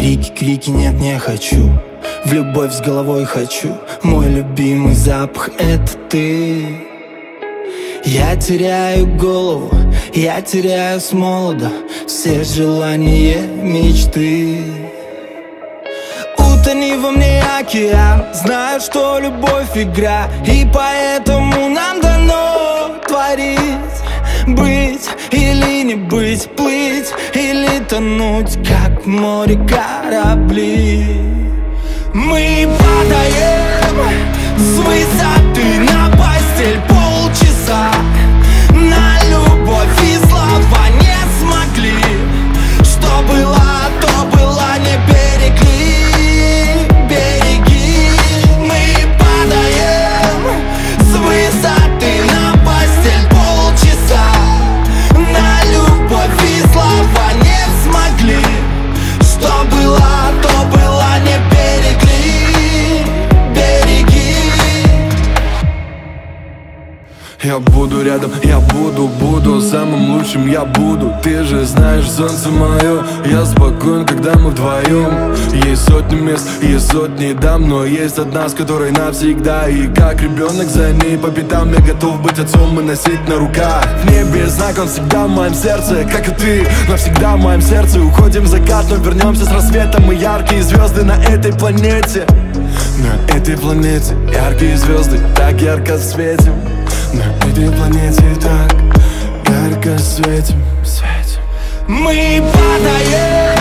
Крики, крики, нет, не хочу. В любовь с головой хочу. Мой любимый запах — это ты. Я теряю голову, я теряю с молода все желания, мечты. Утони во мне океан, знаю, что любовь игра, и поэтому нам дано творить. Быть или не быть, плыть или тонуть, как в море корабли. Мы падаем с высоты на постель полчаса. На любовь и слова не смогли. Что было, то было, не берегли, береги. Мы падаем с высоты на постель полчаса. На любовь и слова не смогли. Что было, то было, не берегли, береги. Я буду рядом, я буду самым лучшим, я буду. Ты же знаешь, солнце мое, я спокоен, когда мы вдвоем. Есть сотни мест, есть сотни дам, но есть одна, с которой навсегда. И как ребенок за ней по пятам, я готов быть отцом и носить на руках. В небе знак, он всегда в моем сердце, как и ты, навсегда в моем сердце. Уходим в закат, но вернемся с рассветом. Мы яркие звезды на этой планете. На этой планете яркие звезды, так ярко светим. На этой планете так ярко светим, светим. Мы падаем